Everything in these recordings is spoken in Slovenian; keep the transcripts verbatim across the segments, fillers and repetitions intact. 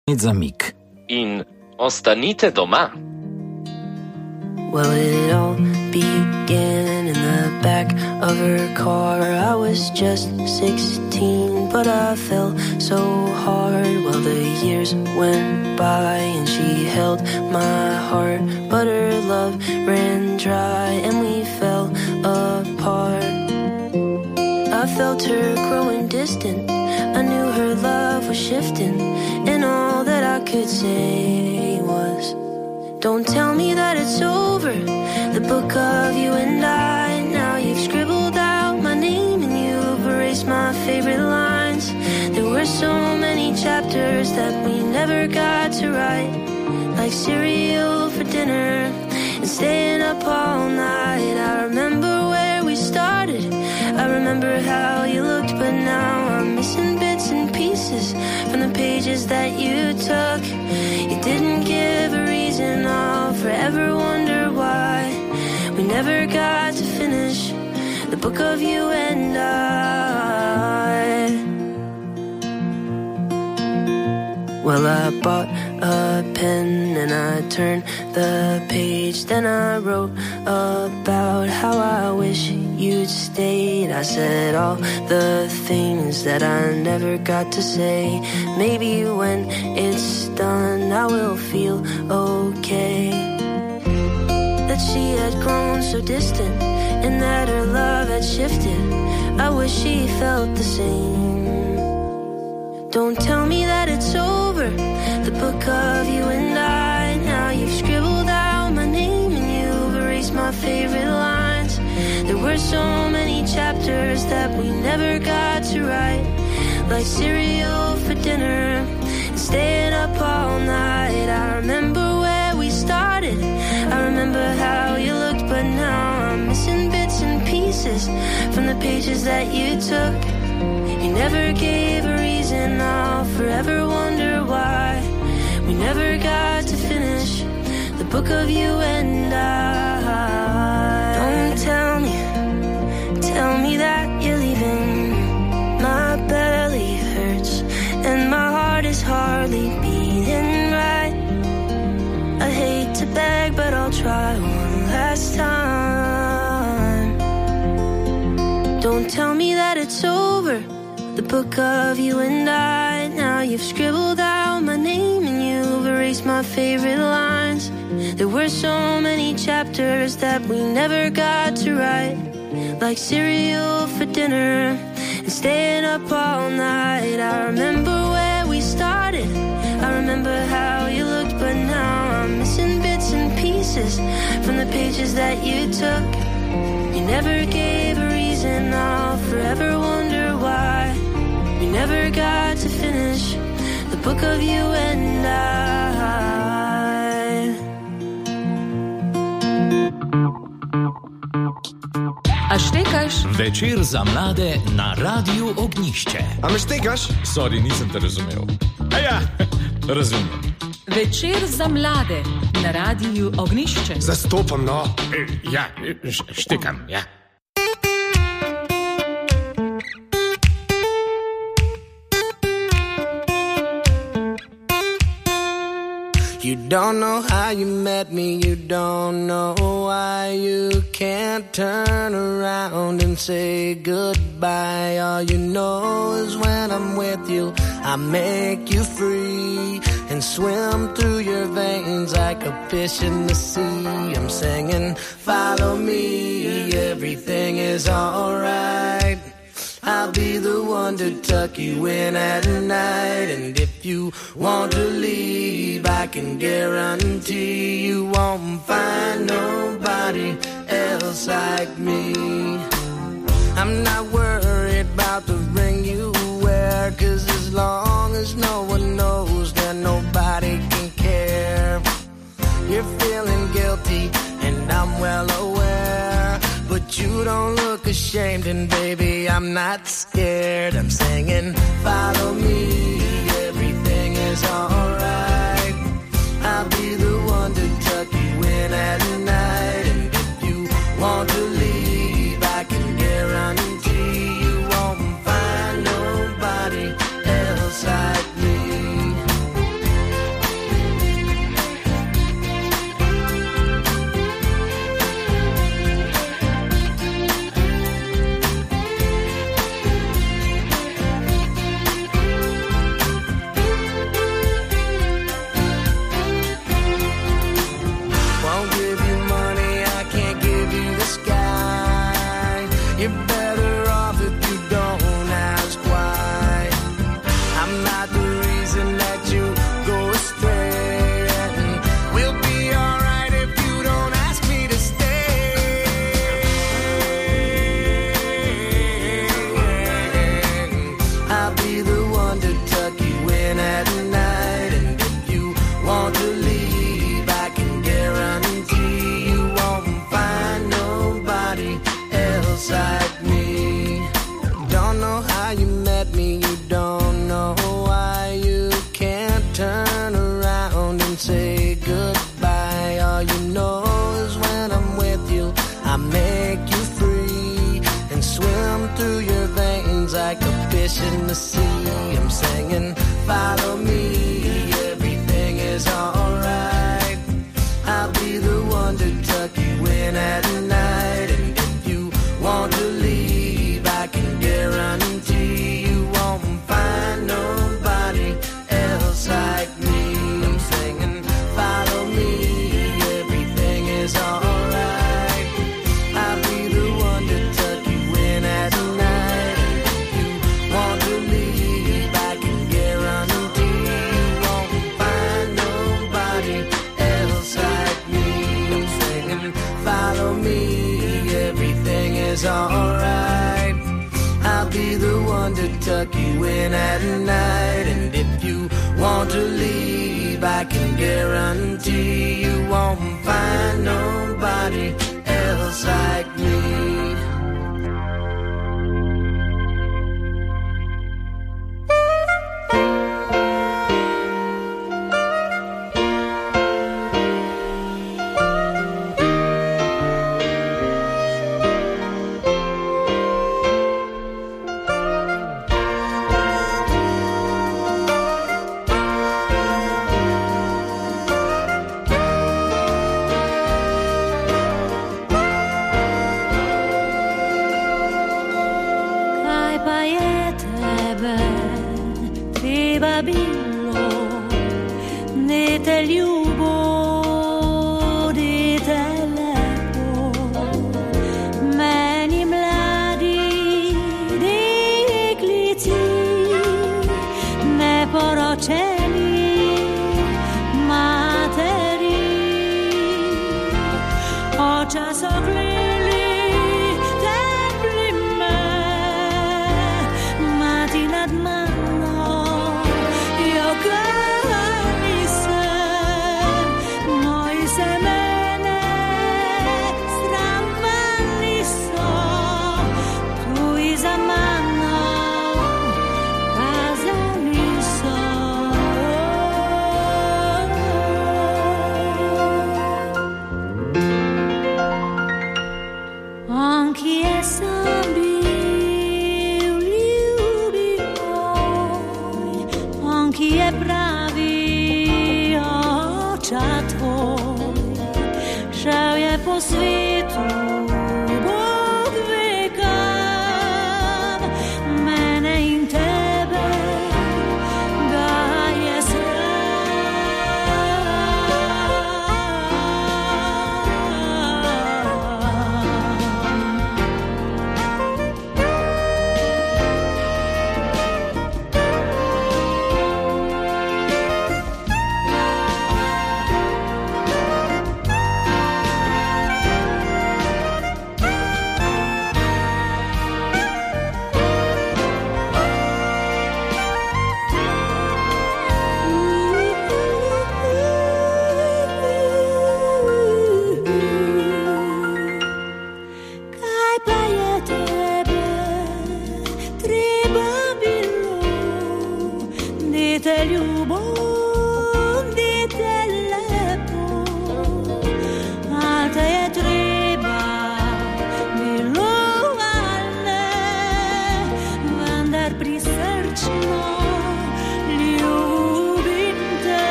za mig. In ostanite doma. Well, it all began in the back of her car. I was just sixteen, but I fell so hard. Well, the years went by and she held my heart, but her love ran dry and we fell apart. I felt her growing distant. I knew her love was shifting, and all that I could say was, don't tell me that it's over, the book of you and I. Now you've scribbled out my name and you've erased my favorite lines. There were so many chapters that we never got to write, like cereal for dinner and staying up all night. I remember where we started, I remember how you looked, but now I'm missing bits and pieces from the pages that you took. You didn't give a reason, I'll forever wonder why we never got to finish the book of you and I. Well, I bought a pen and I turned the page. Then I wrote about how I wish you'd stayed. I said all the things that I never got to say. Maybe when it's done I will feel okay. That she had grown so distant and that her love had shifted. I wish she felt the same. Don't tell me that it's over, the book of you and I. Now you've scribbled out my name and you've erased my favorite lines. There were so many chapters that we never got to write, like cereal for dinner and staying up all night. I remember where we started, I remember how you looked, but now I'm missing bits and pieces from the pages that you took. You never gave a reason, I'll forever wonder why we never got to finish the book of you and I. Don't tell me, tell me that you're leaving. My belly hurts and my heart is hardly beating right. I hate to beg, but I'll try one last time. Don't tell me that it's over, the book of you and I. Now you've scribbled out my name and you've erased my favorite lines. There were so many chapters that we never got to write, like cereal for dinner and staying up all night. I remember where we started, I remember how you looked, but now I'm missing bits and pieces from the pages that you took. You never gave a reason, I'll forever wonder why we never got to finish the book of you and I. A štekaš? Večer za mlade na Radiu Ognišče. A me štekaš? Sorry, nisem te razumel. A ja, razumem. Večer za mlade na Radiu Ognišče. Zastopam, no. E, ja, štekam, ja. You don't know how you met me, you don't know why you can't turn around and say goodbye. All you know is when I'm with you, I make you free and swim through your veins like a fish in the sea. I'm singing, follow me, everything is alright. I'll be the one to tuck you in at night. And if you want to leave, I can guarantee you won't find nobody else like me. I'm not worried about the ring you wear, 'cause as long as no one knows, then nobody can care. You're feeling guilty and I'm well aware, but you don't look ashamed, and baby, I'm not scared. I'm singing, follow me, everything is alright. I'll be the one to tuck you in at night. And if you want to leave, I can guarantee you won't find nobody else like me. the sea. I'm singing, follow me, everything is alright. I'll be the one to tuck you in at night. And if you want to leave, I can guarantee you won't find nobody else like me. I'm singing, follow me, everything is alright. I'll be the one to tuck you in at night. And if you want to leave, I can guarantee you won't find nobody else like me. I'm singing, follow me, everything is alright. I'll be the one to tuck you in at night. And if you want to leave, I can guarantee you won't find nobody else like me.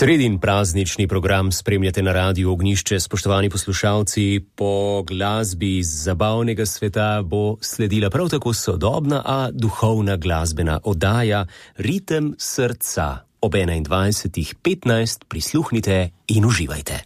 Sredin praznični program spremljate na Radiu Ognjišče. Spoštovani poslušalci, po glasbi iz zabavnega sveta bo sledila prav tako sodobna, a duhovna glasbena oddaja Ritem srca. Ob enaindvajsetih petnajst prisluhnite in uživajte.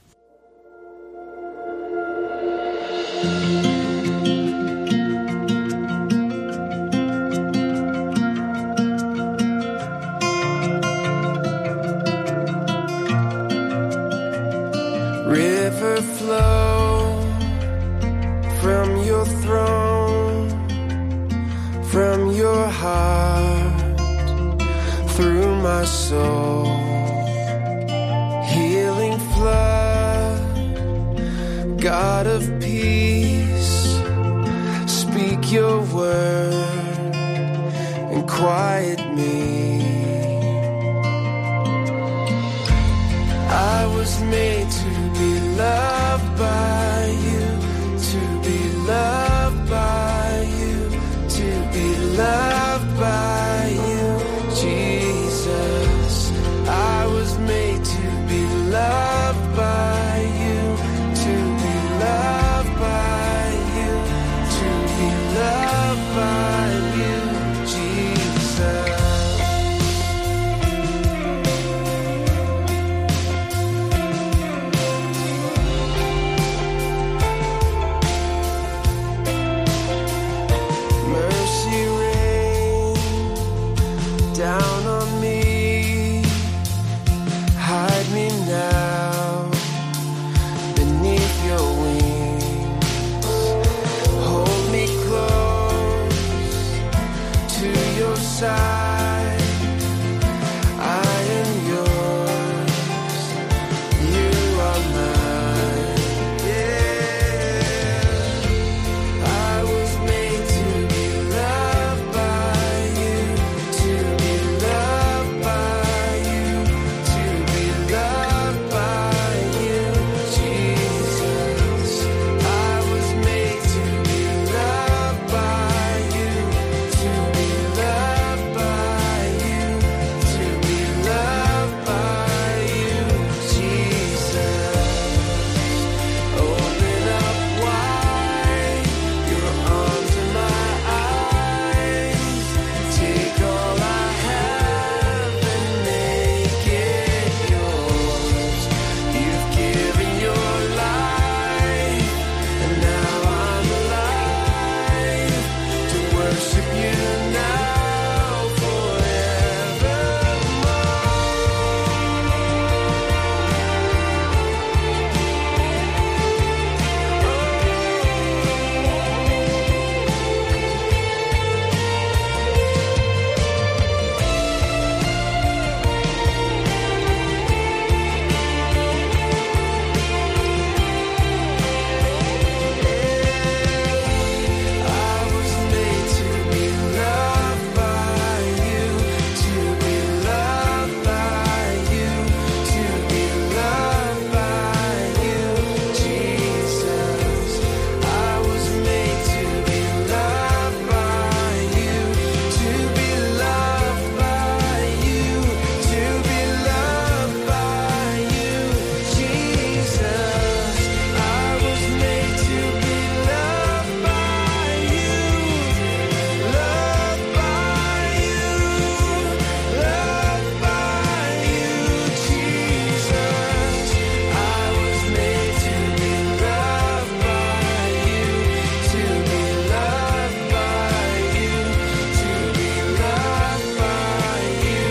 River flow from your throne, from your heart, through my soul. Healing flood, God of peace, speak your word and quiet me. I was made to be loved by you, to be loved by you, to be loved by you, Jesus. I was made to be loved by you, to be loved by you, to be loved by you, Jesus. Down on me, hide me now beneath your wings. Hold me close to your side. I am yours, you are mine. Yeah, I was made to be loved by you, to be loved by you, to be loved by you, Jesus. I was made to be loved by you, to be loved by you, to be loved by you, Jesus. Open up wide your arms and my eyes. Take all I have and make it yours. You've given your life, and now I'm alive to worship you now forevermore. I was made to be loved by you, to be loved by you, to be loved by you, Jesus. I was made to be loved by you, to be loved by you, to be loved by you, Jesus. I was made to be loved by you, loved by you, loved by you, Jesus. I was made to be loved by you, to be loved by you, to be loved by you,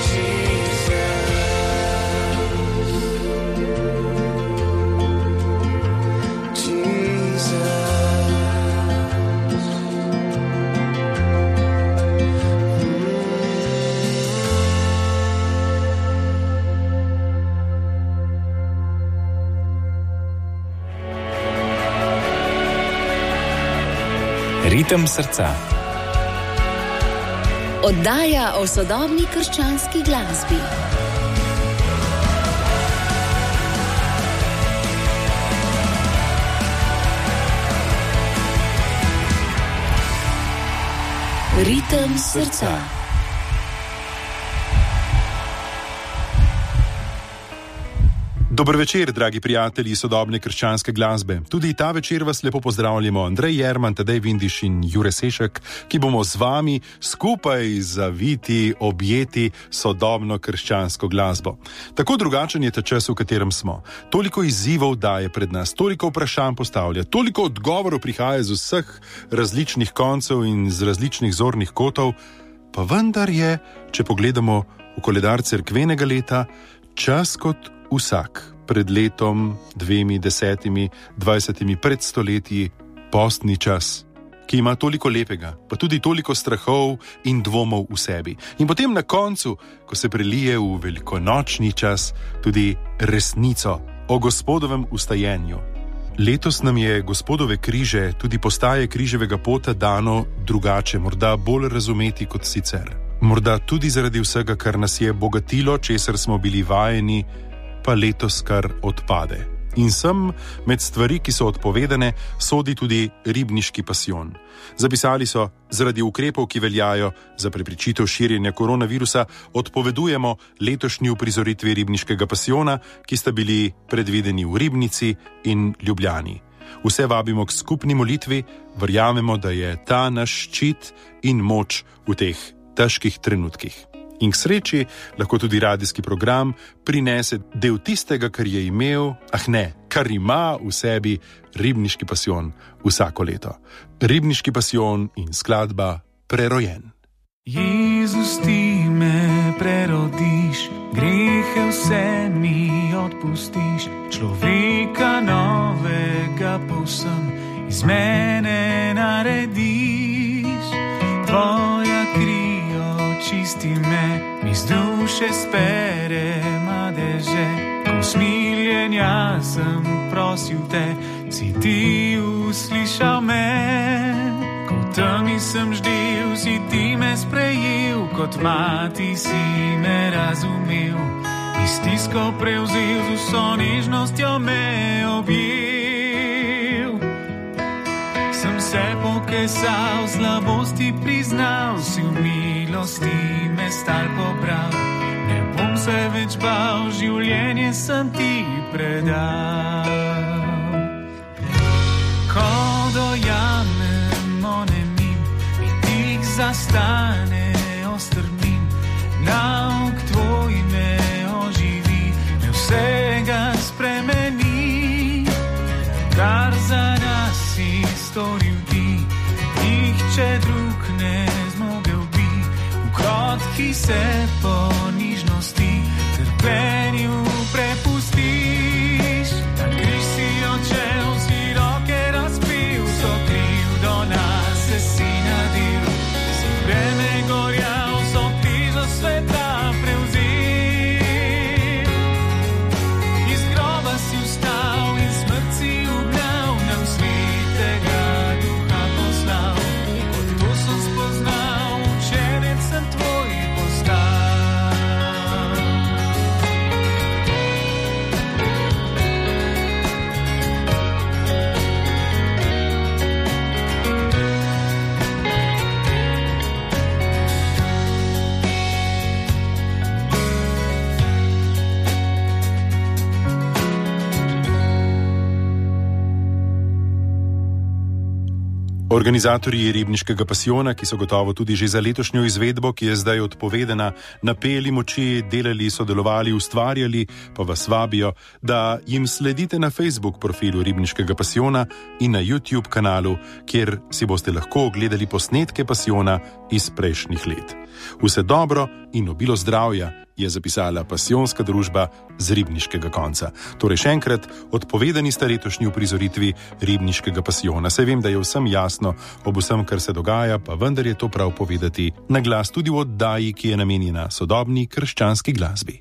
Jesus. Ritem srca. Oddaja o sodobni krščanski glasbi. Ritem srca. Dober večer, dragi prijatelji sodobne krščanske glasbe. Tudi ta večer vas lepo pozdravljamo Andrej Jerman, Tadej Vindiš in Jure Sešek, ki bomo z vami skupaj zaviti, objeti sodobno krščansko glasbo. Tako drugačen je ta čas, v katerem smo. Toliko izzivov daje pred nas, toliko vprašanj postavlja, toliko odgovorov prihaja z vseh različnih koncev in z različnih zornih kotov, pa vendar je, če pogledamo v koledar cerkvenega leta, čas kot vsak pred letom, dvemi, desetimi, dvajsetimi, pred stoletji, postni čas, ki ima toliko lepega, pa tudi toliko strahov in dvomov v sebi. In potem na koncu, ko se prelije v velikonočni čas, tudi resnico o Gospodovem ustajenju. Letos nam je Gospodove križe, tudi postaje križevega pota dano drugače, morda bolj razumeti kot sicer. Morda tudi zaradi vsega, kar nas je bogatilo, česar smo bili vajeni, pa letos kar odpade. In sem med stvari, ki so odpovedane, sodi tudi ribniški pasijon. Zapisali so, zaradi ukrepov, ki veljajo za preprečitev širjenja koronavirusa, odpovedujemo letošnji uprizoritvi ribniškega pasijona, ki sta bili predvideni v Ribnici in Ljubljani. Vse vabimo k skupni molitvi, verjamemo, da je ta naš ščit in moč v teh težkih trenutkih. In k sreči lahko tudi radijski program prinese del tistega, kar je imel, ah ne, kar ima v sebi ribniški pasijon vsako leto. Ribniški pasijon in skladba Prerojen. Jezus, ti me prerodiš, grehe vse mi odpustiš, človeka novega povsem iz mene narediš. Tvoja kri čisti me, mi z duše spere madeže. Ko smiljenja sem prosil te, si ti uslišal me. Ko temi sem ždel, si ti me sprejel, kot mati si me razumel. Mi stisko prevzel, z vso nežnostjo me objel. Sem se pokesal, slabosti priznal, si v milosti me stal pobral. Ne bom se več bal, življenje sem ti predal. Ko dojamem onemim, mi tik zastane ostrmim. Nauk tvoj me oživi, me vsega spremeni. Kar za nas si storil ti, nihče drug ne zmogel bi. V krotki se ponižnosti, trpljenju prepustiš. Na križ si odšel, si roke razbil, so krivdo nas se si nadil. Si breme gorjal, so križo sveta prevzil. Iz groba si vstal in smrt si ugnal, nam svetega duha poslal. Ko to sem spoznal, učenec sem tvoj postal. Organizatorji ribniškega pasijona, ki so gotovo tudi že za letošnjo izvedbo, ki je zdaj odpovedana, napeli moči, delali, sodelovali, ustvarjali, pa vas vabijo, da jim sledite na Facebook profilu ribniškega pasijona in na YouTube kanalu, kjer si boste lahko ogledali posnetke pasijona iz prejšnjih let. Vse dobro in obilo zdravja, je zapisala pasijonska družba z ribniškega konca. Torej še enkrat, odpovedani sta letošnji uprizoritvi ribniškega pasijona. Saj vem, da je vsem jasno ob vsem, kar se dogaja, pa vendar je to prav povedati na glas tudi v oddaji, ki je namenjena sodobni krščanski glasbi.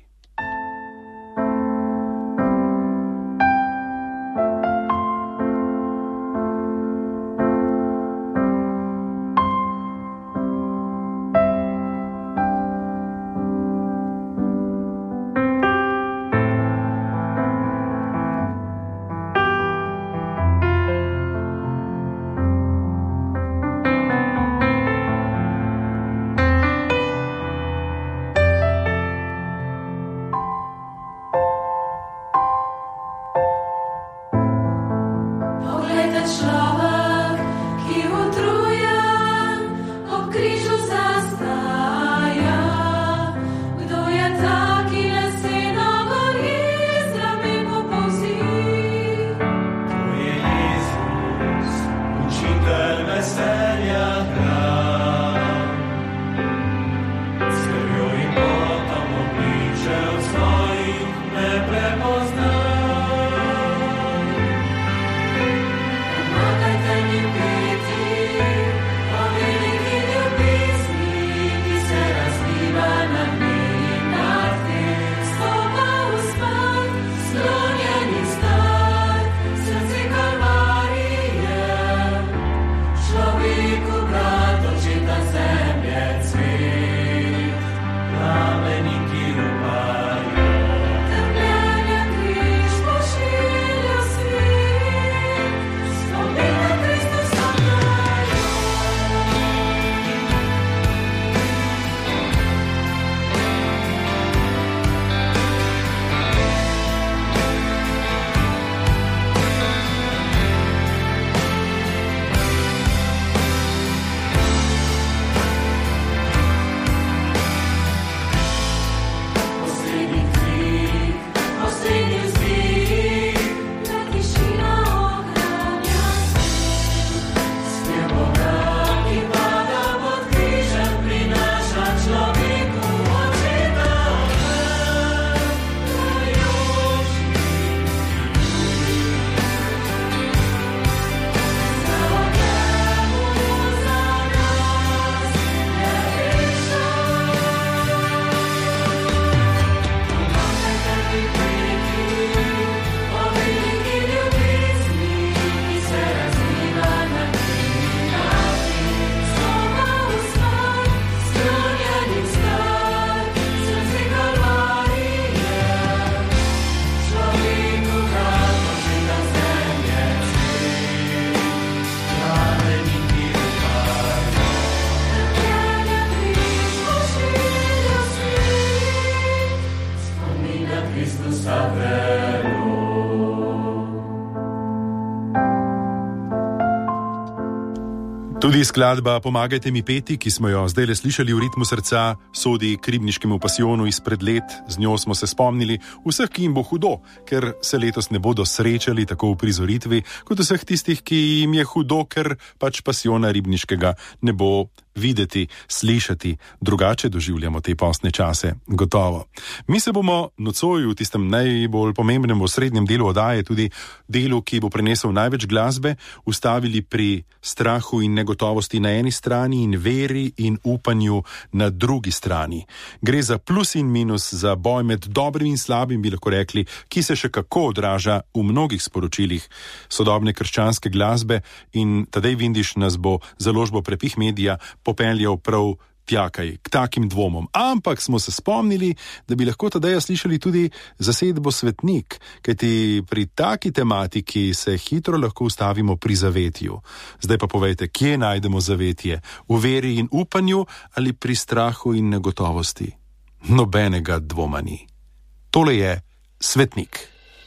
Tudi skladba Pomagajte mi peti, ki smo jo zdaj le slišali v ritmu srca, sodi k ribniškemu pasijonu izpred let. Z njo smo se spomnili vseh, ki jim bo hudo, ker se letos ne bodo srečali tako v prizoritvi, kot vseh tistih, ki jim je hudo, ker pač pasijona ribniškega ne bo videti, slišati. Drugače doživljamo te postne čase, gotovo. Mi se bomo nocoj v tistem najbolj pomembnem osrednjem delu oddaje, tudi delu, ki bo prinesel največ glasbe, ustavili pri strahu in negotovosti na eni strani in veri in upanju na drugi strani. Gre za plus in minus, za boj med dobrim in slabim, bi lahko rekli, ki se še kako odraža v mnogih sporočilih sodobne krščanske glasbe, in Tadej Vindiš nas bo založbo Prepih Media popeljal prav tjakaj, k takim dvomom. Ampak smo se spomnili, da bi lahko Tadeja slišali tudi zasedbo Svetnik, kajti pri taki tematiki se hitro lahko ustavimo pri zavetju. Zdaj pa povejte, kje najdemo zavetje? V veri in upanju ali pri strahu in negotovosti? Nobenega dvoma ni. Tole je Svetnik.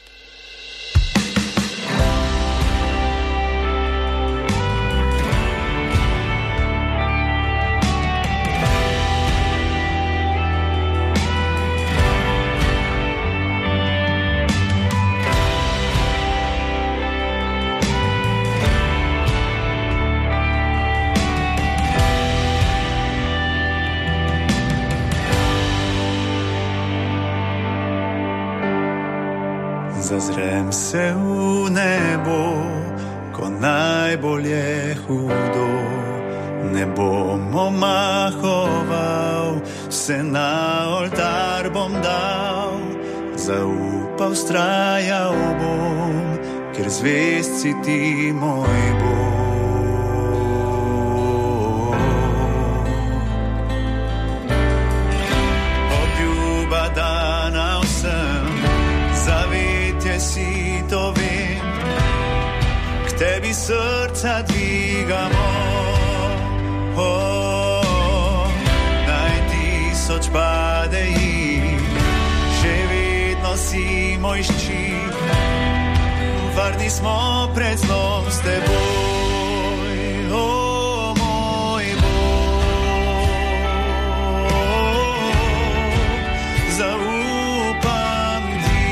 Zazrem se v nebo, ko najbolj je hudo. Ne bom omahoval, se na oltar bom dal. Zaupal, vztrajal bom, ker zvest si ti moj Bog. Obljuba dana vsem, si to vem, k tebi srca dvigamo. Oh, naj tisoč pade jih, še vedno si moj ščit. Varni smo pred zlom s teboj, oh, moj Bog. Zaupam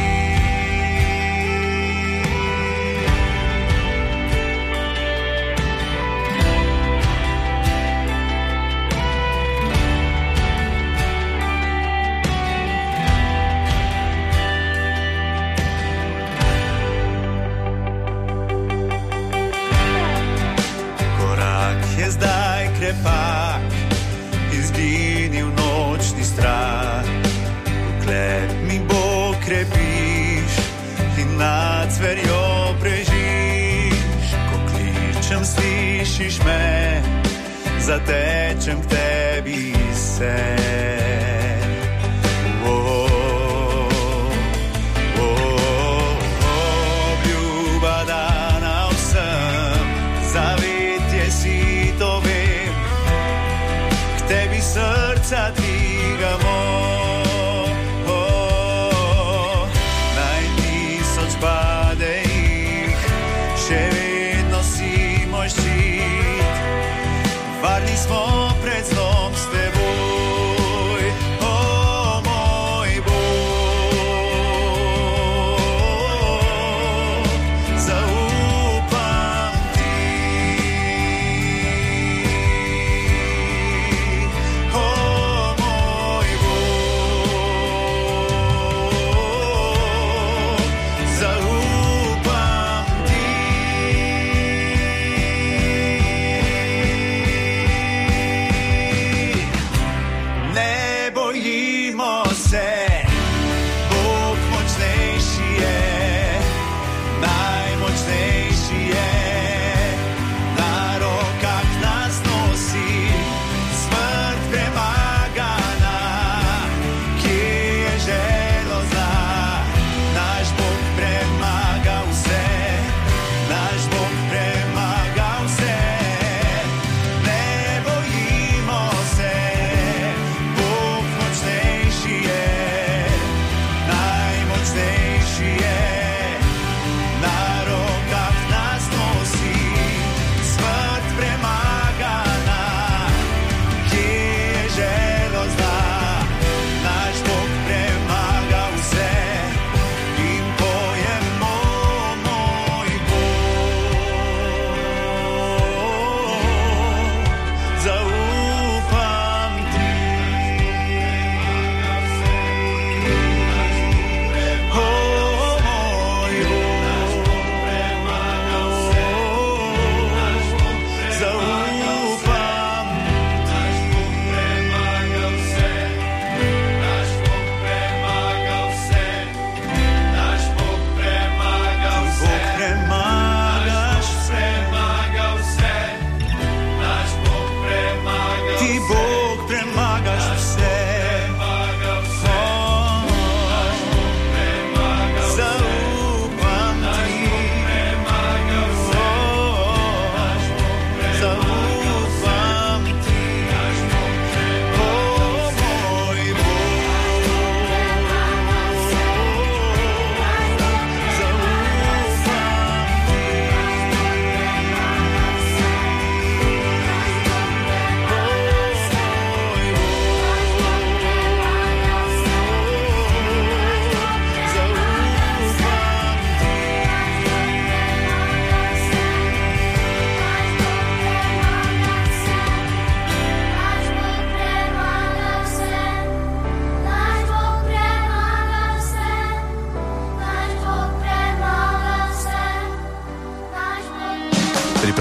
zdaj krepak, izginil nočni strah. Dokler mi Bog krepiš in nad zverjo prežiš, ko kličem slišiš me, zatečem k tebi se. Obljuba dana vsem, zavetje si to vem, k tebi srca dvigamo. Oh, naj tisoč pade jih, še vedno si moj ščit. Varni smo pred zlom s teboj, oh, moj Bog. Zaupam ti.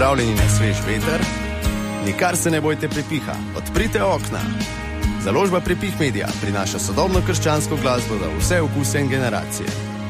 pripravljeni na svež veter? Nikar se ne bojte prepiha, odprite okna. Založba Prepih Media prinaša sodobno krščansko glasbo za vse okuse in generacije.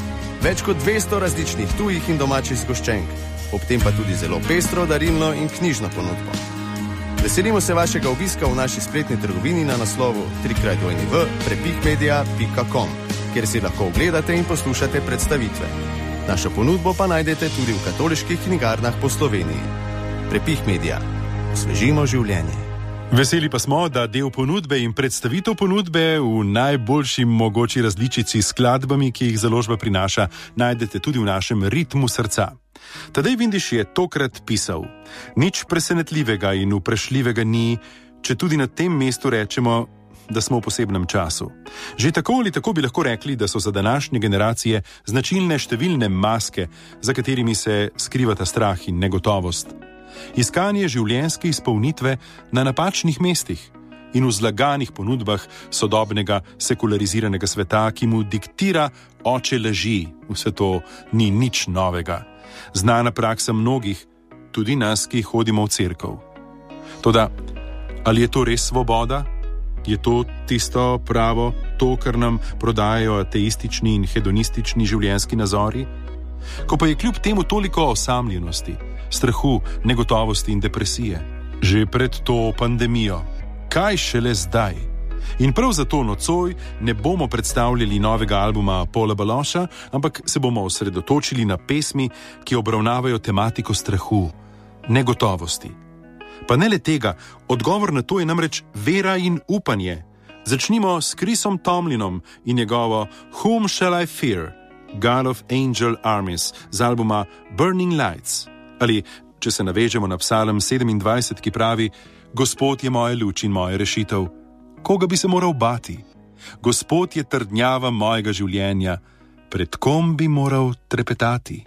Več kot dvesto različnih tujih in domačih zgoščenk, ob tem pa tudi zelo pestro, darilno in knjižno ponudbo. Veselimo se vašega obiska v naši spletni trgovini na naslovu w w w pika prepihmedia pika com, kjer si lahko ogledate in poslušate predstavitve. Našo ponudbo pa najdete tudi v katoliških knjigarnah po Sloveniji. Prepih Media. Osvežimo življenje. Veseli pa smo, da del ponudbe in predstavitev ponudbe v najboljši mogoči različici s skladbami, ki jih založba prinaša, najdete tudi v našem ritmu srca. Tadej Vindiš je tokrat pisal: nič presenetljivega in vprašljivega ni, če tudi na tem mestu rečemo, da smo v posebnem času. Že tako ali tako bi lahko rekli, da so za današnje generacije značilne številne maske, za katerimi se skrivata strah in negotovost. Iskanje življenjske izpolnitve na napačnih mestih in v zlaganih ponudbah sodobnega sekulariziranega sveta, ki mu diktira oče laži. Vse to ni nič novega. Znana praksa mnogih, tudi nas, ki hodimo v cerkev. Toda, ali je to res svoboda? Je to tisto pravo, to, kar nam prodajajo ateistični in hedonistični življenjski nazori? Ko pa je kljub temu toliko osamljenosti, strahu, negotovosti in depresije, že pred to pandemijo, kaj šele zdaj? In prav zato nocoj ne bomo predstavljali novega albuma Pola Baloša, ampak se bomo osredotočili na pesmi, ki obravnavajo tematiko strahu, negotovosti. Pa ne le tega, odgovor na to je namreč vera in upanje. Začnimo s Chrisom Tomlinom in njegovo Whom Shall I Fear? God of Angel Armies z albuma Burning Lights. Ali, če se navežemo na psalm sedemindvajset, ki pravi: Gospod je moja luč in moja rešitev. Koga bi se moral bati? Gospod je trdnjava mojega življenja. Pred kom bi moral trepetati?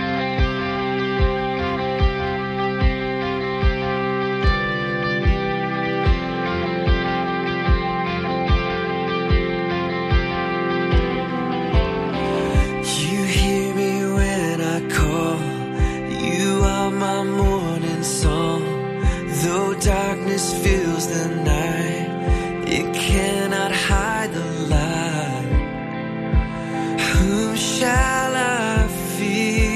Darkness fills the night, it cannot hide the light. Whom shall I fear?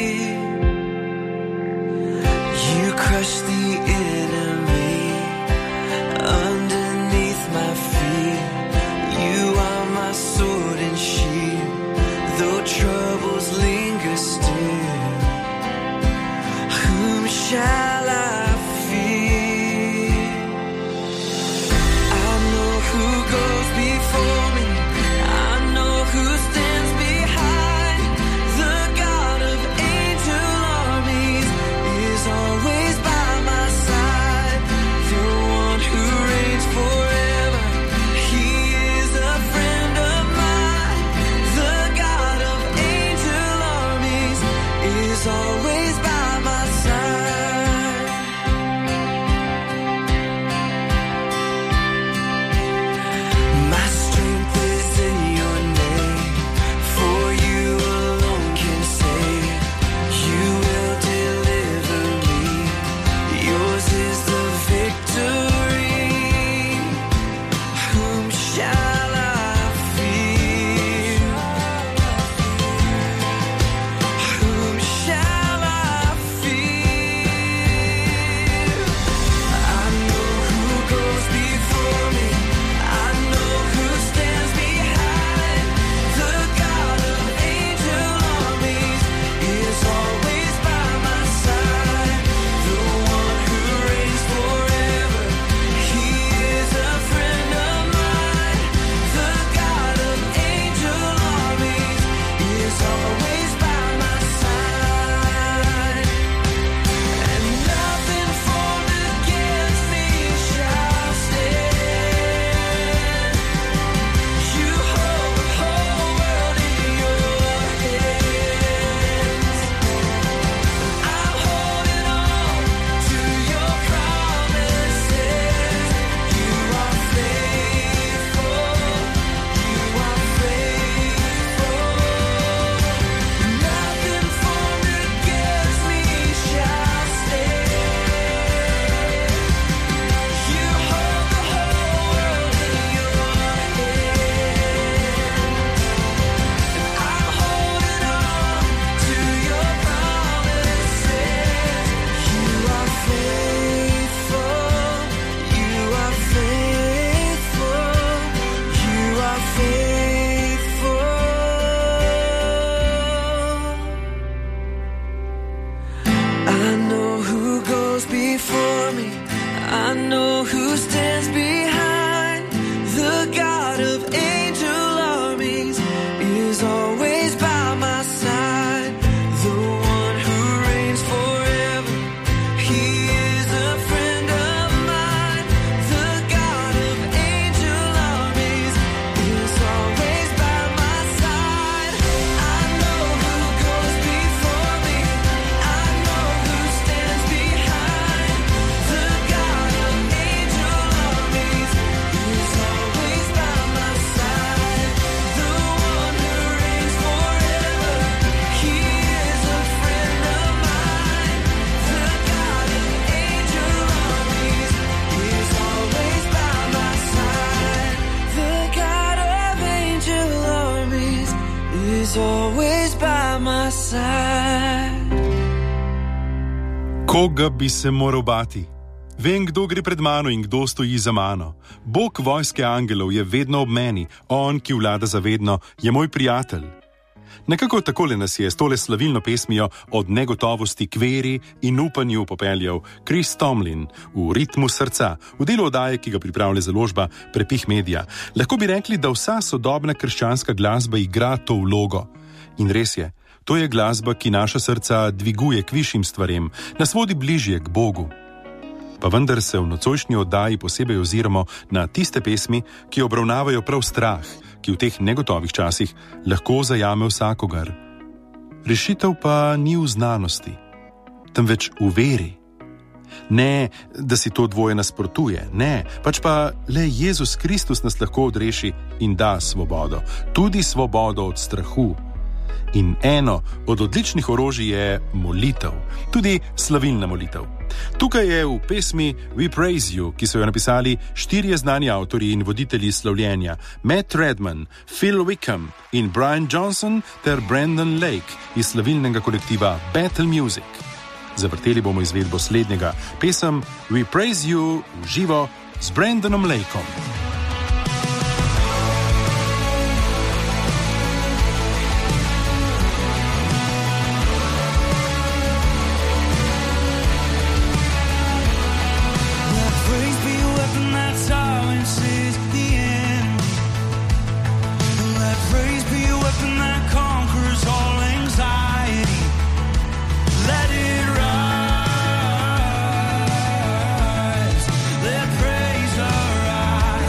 He's always by my side. Koga bi se moral bati? Vem, kdo gre pred mano in kdo stoji za mano. Bog vojske angelov je vedno ob meni, on, ki vlada zavedno, je moj prijatelj. Nekako takole nas je s tole slavilno pesmijo od negotovosti k veri in upanju popeljal Chris Tomlin v Ritmu srca, v delu oddaje, ki ga pripravlja založba Prepih Media. Lahko bi rekli, da vsa sodobna krščanska glasba igra to vlogo. In res je, to je glasba, ki naša srca dviguje k višjim stvarem, nas vodi bližje k Bogu. Pa vendar se v nocojšnji oddaji posebej oziramo na tiste pesmi, ki obravnavajo prav strah, ki v teh negotovih časih lahko zajame vsakogar. Rešitev pa ni v znanosti, temveč v veri. Ne, da si to dvoje nasprotuje, ne, pač pa le Jezus Kristus nas lahko odreši in da svobodo, tudi svobodo od strahu. In eno od odličnih orožij je molitev, tudi slavilna molitev. Tukaj je v pesmi We Praise You, ki so jo napisali štirje znani avtorji in voditelji slavljenja, Matt Redman, Phil Wickham in Brian Johnson ter Brandon Lake iz slavilnega kolektiva Battle Music. Zavrteli bomo izvedbo slednjega, pesem We Praise You v živo z Brandonom Lakeom. Let praise arise.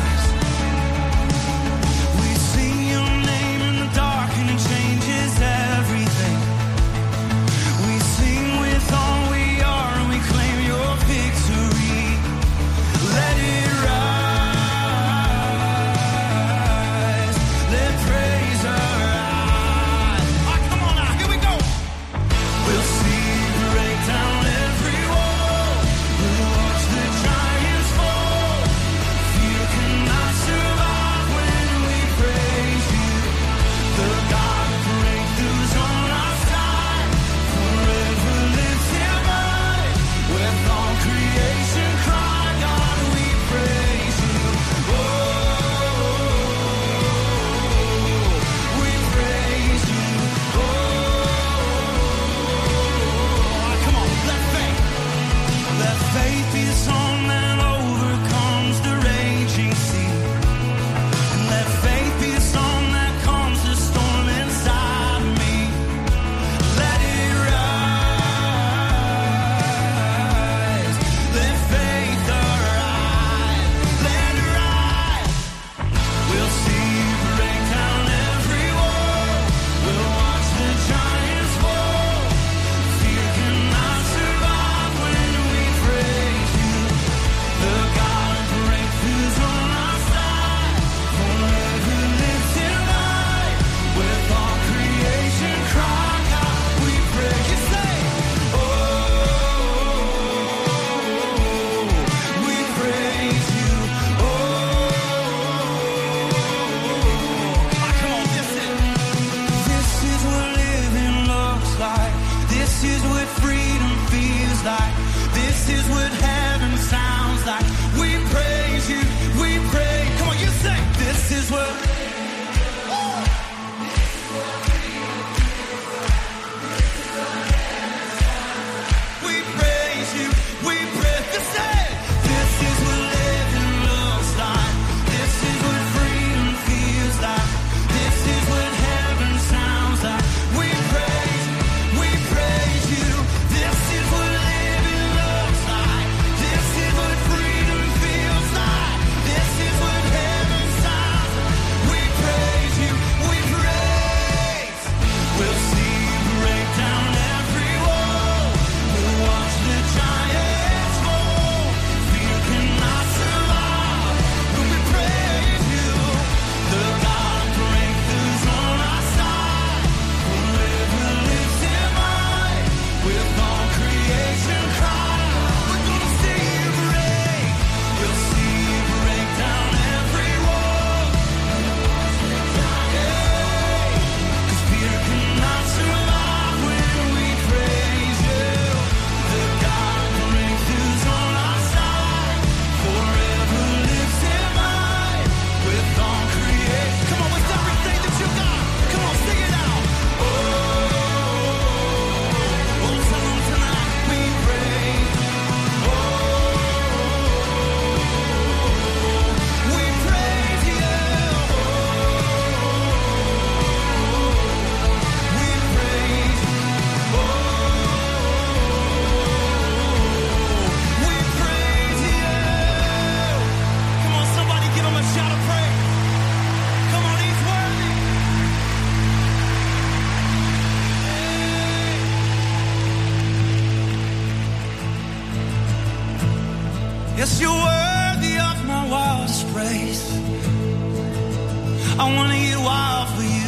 I wanna get wild for you.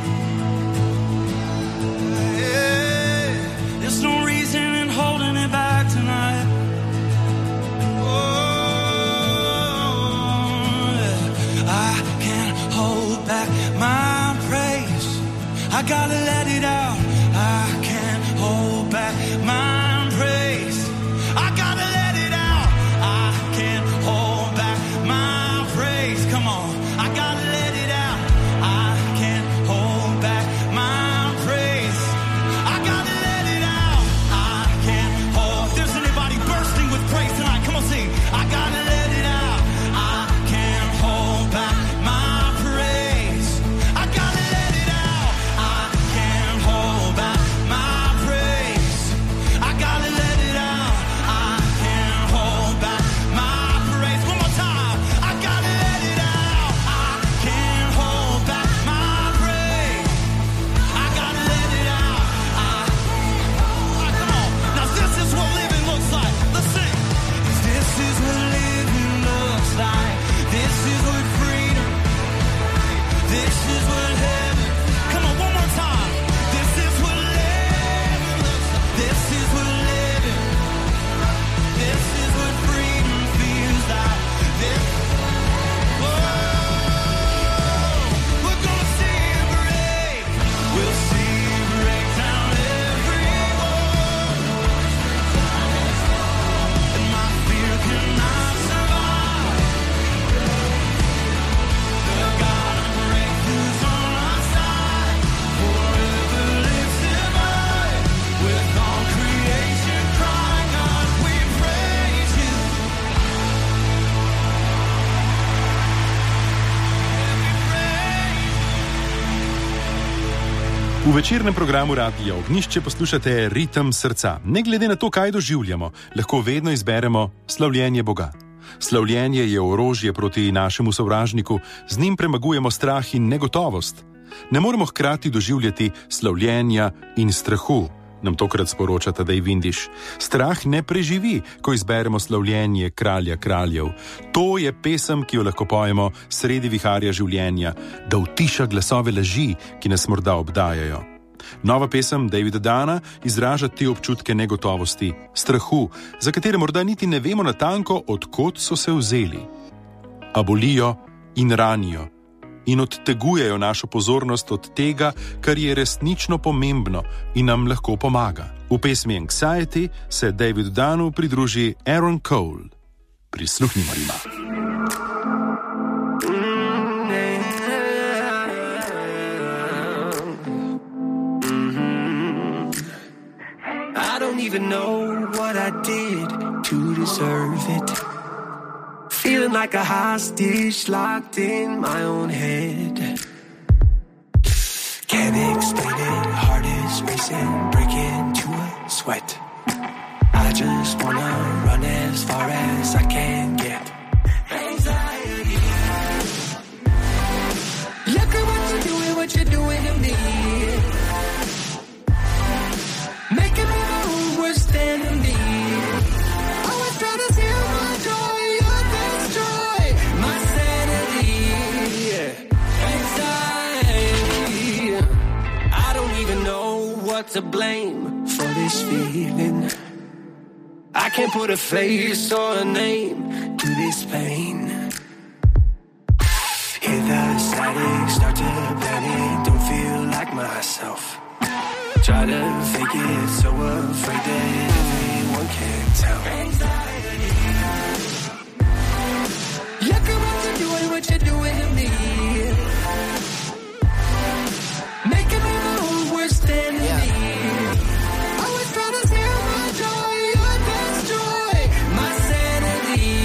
Yeah, there's no reason in holding it back tonight. Back my praise, I gotta let it out. I can't hold back my praise, I gotta let it out. I can't hold back my praise. Come on, I gotta let it out. I can't hold back my praise, I gotta let it out. I can't hold. There's anybody bursting with praise tonight? Come on, sing. I gotta let it out. I can't hold back my V večernem programu Radia Ognjišče poslušate Ritem srca. Ne glede na to, kaj doživljamo, lahko vedno izberemo slavljenje Boga. Slavljenje je orožje proti našemu sovražniku, z njim premagujemo strah in negotovost. Ne moremo hkrati doživljati slavljenja in strahu, nam tokrat sporoča Tadej Vindiš. Strah ne preživi, ko izberemo slavljenje kralja kraljev. To je pesem, ki jo lahko pojemo sredi viharja življenja, da utiša glasove laži, ki nas morda obdajajo. Nova pesem Davida Dana izraža te občutke negotovosti, strahu, za katere morda niti ne vemo natanko, od kod so se vzeli. A bolijo in ranijo in odtegujejo našo pozornost od tega, kar je resnično pomembno in nam lahko pomaga. V pesmi Anxiety se Davidu Danu pridruži Aaron Cole. Prisluhnimo jima. I don't even know what I did to deserve it. Feeling like a hostage locked in my own head. Can't explain it, heart is racing, breaking to a sweat. I just wanna run as far as I can get. Anxiety. Look at what you're doing, what you're doing to me. Making me my own worst enemy. Always try to steal my joy, your destroy my sanity. Anxiety. I don't even know what to blame for this feeling. I can't put a face or a name to this pain. Hear the static, start to panic, don't feel like myself. Try to fake it, so afraid that everyone can tell. Anxiety. Look at what you're doing, what you're doing to me. Making me my own worst enemy. Yeah. Always trying to steal my joy, your destroy my sanity.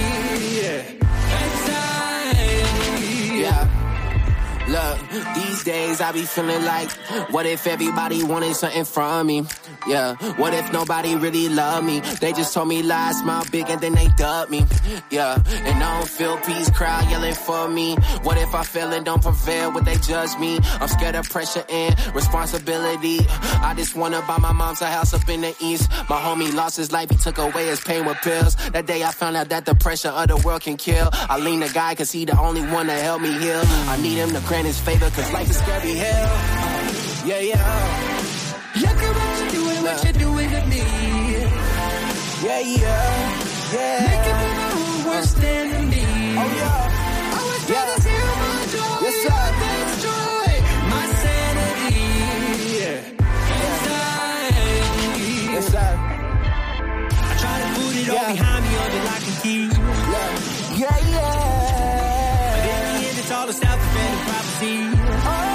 Anxiety. Yeah. Look, these days I be feeling like, what if everybody wanted something from me? Yeah, what if nobody really loved me? They just told me lies, smile big and then they dubbed me. Yeah, and I don't feel peace, crowd yelling for me. What if I fail and don't prevail? Would they judge me? I'm scared of pressure and responsibility. I just wanna buy my mom's a house up in the east. My homie lost his life, he took away his pain with pills. That day I found out that the pressure of the world can kill. I lean the guy cause he the only one to help me heal. I need him to grant his favor cause life is scary hell. Yeah, yeah. Look at what you're doing, what you're doing to me. Yeah, yeah, yeah. Making me my own worst enemy. Oh, yeah. I was trying to steal my joy. Yes, sir. Destroy my sanity. Yeah. Anxiety. Yes, sir. I try to put it yeah. all behind me under lock and key. Yeah, yeah, yeah. But in the end, it's all a self-fulfilling prophecy. Oh.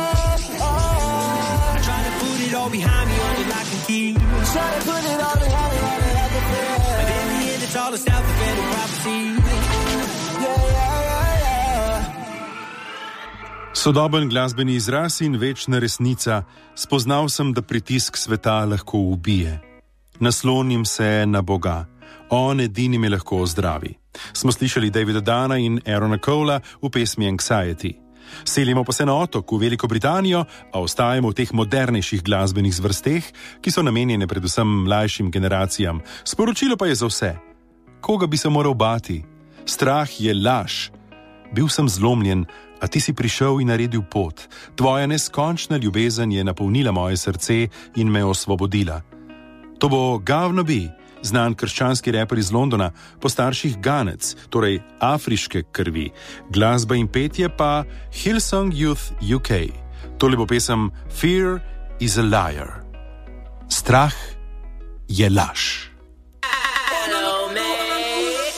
All behind me on the lock and key. Try to put it all behind me on the lock and key. But in the end it's all a self-fulfilling prophecy. Yeah, yeah, yeah, yeah. Sodoben glasbeni izraz in večna resnica. Spoznal sem, da pritisk sveta lahko ubije. Naslonim se na Boga. On edini me lahko ozdravi. Smo slišali Davida Dana in Aarona Cola v pesmi Anxiety. Selimo pa se na otok v Veliko Britanijo, a ostajamo v teh modernejših glasbenih zvrsteh, ki so namenjene predvsem mlajšim generacijam. Sporočilo pa je za vse. Koga bi se moral bati? Strah je laž. Bil sem zlomljen, a ti si prišel in naredil pot. Tvoja neskončna ljubezen je napolnila moje srce in me osvobodila. To bo Gavno Bi, znan krščanski reper iz Londona, po starših Ganec, torej afriške krvi. Glasba in petje pa Hillsong Youth U K. Tole bo pesem Fear is a Liar. Strah je laž. Hello, mate.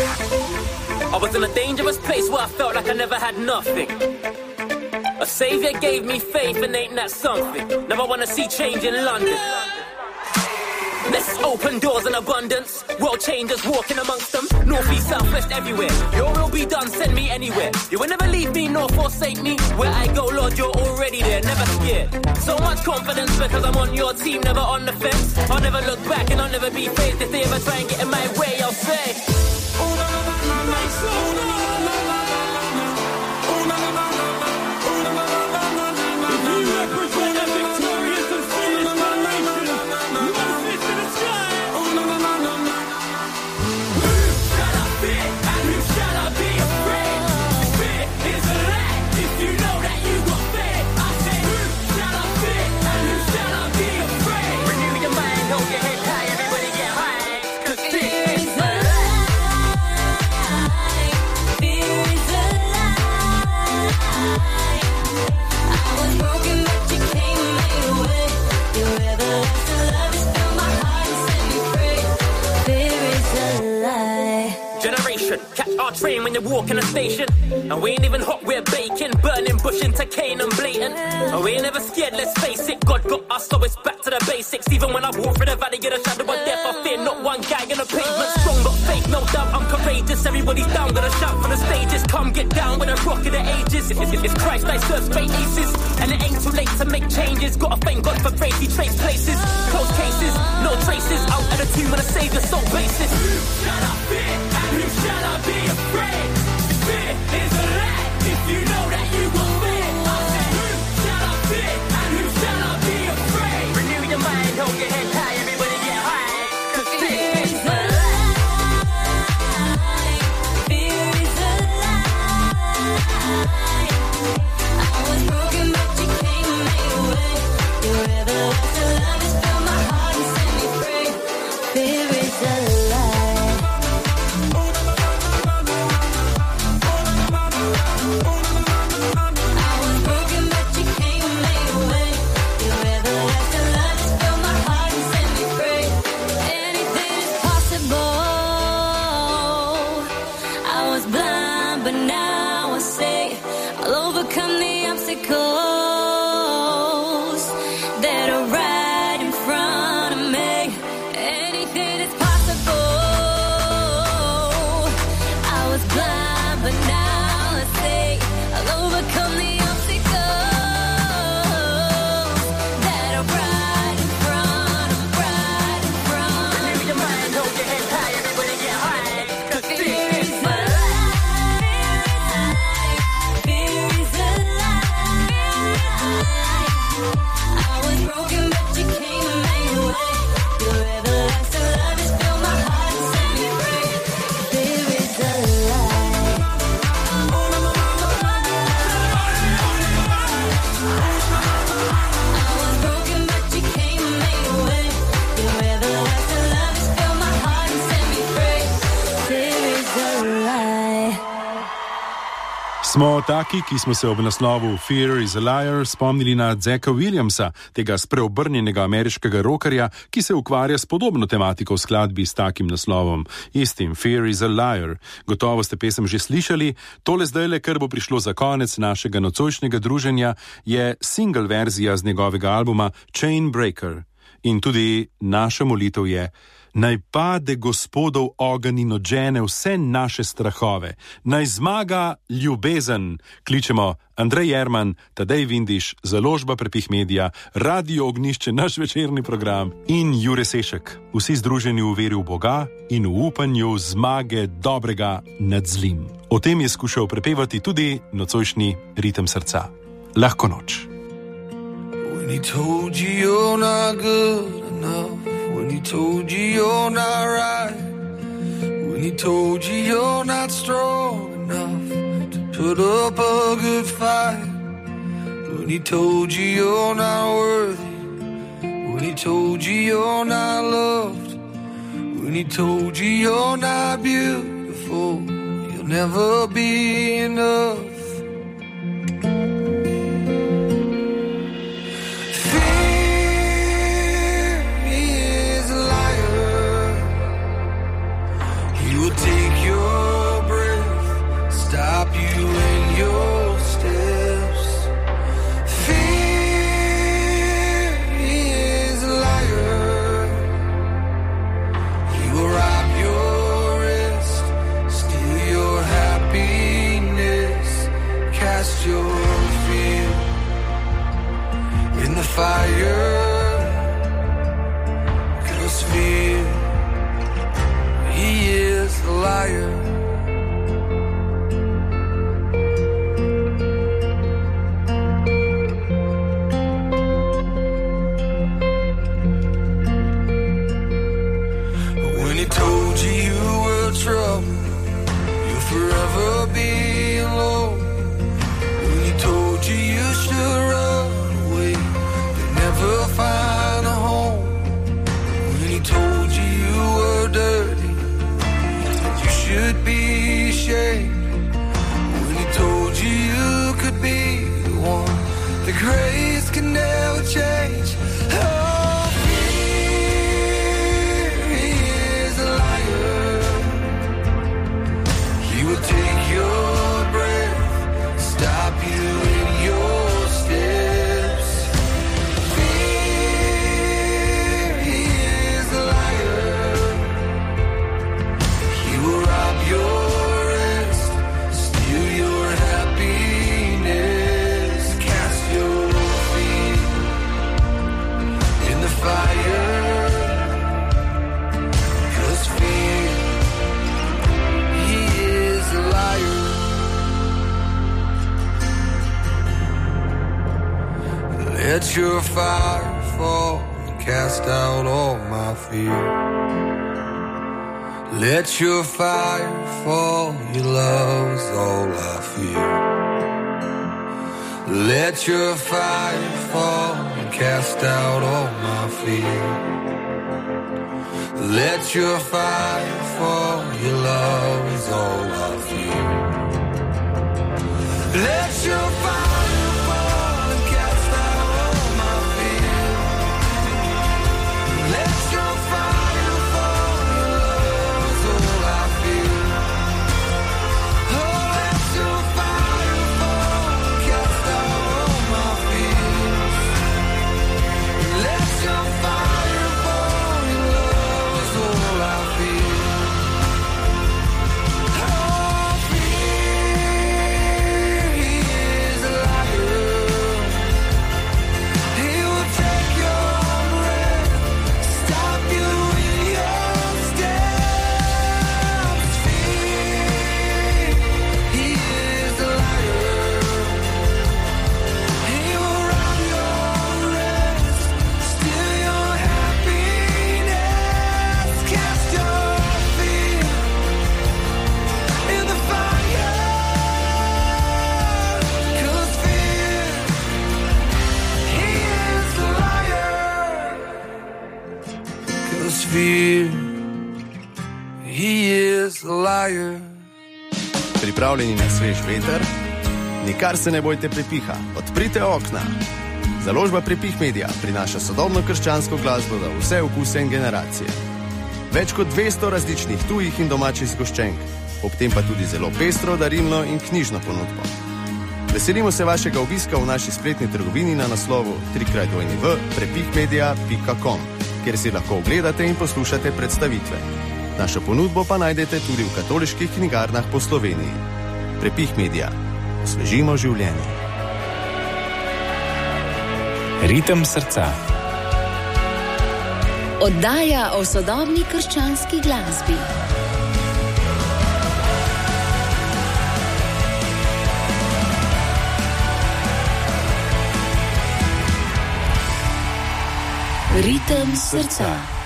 I was in a dangerous place where I felt like I never had nothing. A savior gave me faith and ain't that something? Now I wanna see change in London. Let's open doors in abundance. World changers walking amongst them. North, east, south, west, everywhere. Your will be done, send me anywhere. You will never leave me nor forsake me. Where I go, Lord, you're already there, never scared. So much confidence because I'm on your team, never on the fence. I'll never look back and I'll never be phased. If they ever try and get in my way, I'll say, oh, no, no, no, no, no, oh, no, no, no, no, no, oh, no, no, no, no, oh, no, no, no, no, no, if you represent a victorious and fearless nation, you must fist in the sky. Oh, no, no, no, no, no. Who shall I fear and who shall I be afraid? Fear is a lie if you know that you got fear. I say, who shall I fear and who shall I be afraid? Renew your mind, hold your head high, everybody get high. Cause fear is a lie. Fear is a lie. I was broken but you came and made a way. Your everlasting love has filled my heart and set me free. Fear is a lie. Generation, catch our train when you walk in a station. And we ain't even hot, we're baking. Burning bush into cane and blatant. And we ain't never scared, let's face it. God got us, so it's back to the basics. Even when I walk through the valley of the shadow of death, I fear not one guy in the pavement. Strong but fake, no doubt I'm courageous. Everybody's down, gonna shout from the stages. Come get down with a rock of the ages. If, if, if Christ I serve straight aces. And it ain't too late to make changes. Gotta thank God for grace, he traced places. Close cases, no traces. Out of the tomb with a savior, soul basis. Who shall I fear and who shall I be afraid? Fear is a lie if you know that you got fear. I say, who shall I fear and who shall I be afraid? Renew your mind, hold your head high, everybody get high. Cause fear is a lie. Fear is a lie. I was broken but you came and made a way. Your everlasting love has filled my heart and set me free. Fear is a lie. From Smo taki, ki smo se ob naslovu Fear is a Liar spomnili na Zacka Williamsa, tega spreobrnjenega ameriškega rockerja, ki se ukvarja s podobno tematiko v skladbi s takim naslovom, istim Fear is a Liar. Gotovo ste pesem že slišali, tole zdajle, kar bo prišlo za konec našega nocojšnjega druženja, je single verzija z njegovega albuma Chainbreaker. In tudi naša molitev je: naj pade Gospodov ogenj in odžene vse naše strahove, naj zmaga ljubezen. Kličemo Andrej Jerman, Tadej Vindiš, Založba Prepih Media, Radio Ognjišče, naš večerni program in Jure Sešek. Vsi združeni v veri v Boga in v upanju zmage dobrega nad zlim. O tem je skušal prepevati tudi nocojšnji Ritem srca. Lahko noč. When he told you you're not good enough, when he told you you're not right, when he told you you're not strong enough to put up a good fight, when he told you you're not worthy, when he told you you're not loved, when he told you you're not beautiful, you'll never be enough. Take your breath, stop you in your steps. Fear is a liar. He will rob your wrist, steal your happiness, cast your fear in the fire. 'Cause fear, he is a liar. When he told you you were trouble, you'll forever be alone. When he told you you should run away, you'll never find a home. When he told you you were dirty, should be ashamed. When he told you you could be the one, the grace can never change. Oh, fear, he is a liar. He will take your breath, stop you in your steps. Fear, he is a liar. He will rob your rest, steal your happiness, cast your feet in the fire. 'Cause fear, he is a liar. Let your fire fall and cast out all my fear. Let your fire fall, your love's all I fear. Let your fire fall and cast out all my fear. Let your fire fall, your love is all I fear. Let your fire fall and cast out all my fear. Let your fire fall, your love is all I feel. Oh, let your fire fall and cast out all my fears. Let your fire fall, your love is all I feel. Oh, fear, he is a liar. He will take your breath, stop you in your steps. Fear, he is a liar. He will rob your rest, steal your happiness, cast your fear in the fire. 'Cause fear, he is a liar. 'Cause fear, he is a liar. Pripravljeni na svež veter Nikar se ne bojte prepiha, odprite okna. Založba Prepih Media prinaša sodobno krščansko glasbo za vse okuse in generacije. Več kot dvesto različnih tujih in domačih zgoščenk, ob tem pa tudi zelo pestro, darilno in knjižno ponudbo. Veselimo se vašega obiska v naši spletni trgovini na naslovu w w w pika prepihmedia pika com, kjer si lahko ogledate in poslušate predstavitve. Našo ponudbo pa najdete tudi v katoliških knjigarnah po Sloveniji. Prepih Media. Osvežimo življenje. Ritem srca. Oddaja o sodobni krščanski glasbi. Ritem srca.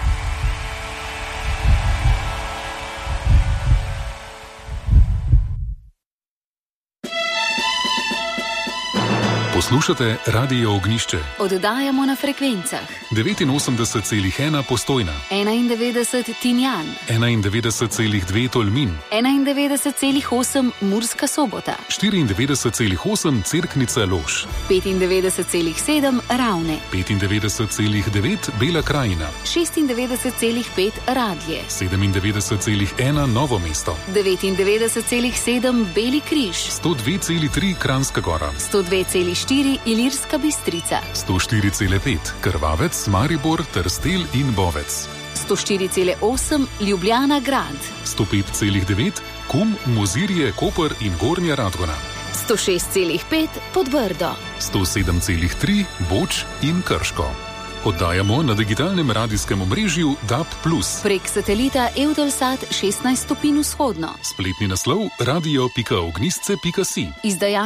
Poslušate Radio Ognišče. Oddajamo na frekvencah devetinosemdeset celih ena Postojna, enaindevetdeset Tinjan, enaindevetdeset celih dve Tolmin, enaindevetdeset celih osem Murska Sobota, štiriindevetdeset celih osem Cerknica Lož, petindevetdeset celih sedem Ravne, petindevetdeset celih devet Bela krajina, šestindevetdeset celih pet Radlje, sedemindevetdeset celih ena Novo mesto, devetindevetdeset celih sedem Beli križ, sto dve celih tri Kranjska gora, sto dve celih štiri Ilirska Bistrica, sto štiri celih pet Krvavec, Maribor, Trstelj in Bovec, sto štiri celih osem Ljubljana grad, sto pet celih devet Kum, Mozirje, Koper in Gornja Radgona, sto šest celih pet Podbrdo, sto sedem celih tri Boč in Krško. Oddajamo na digitalnem radijskem omrežju D A B plus. Prek satelita Eutelsat šestnajst stopinj vzhodno. Spletni naslov radio pika ognistce pika si. Izdaja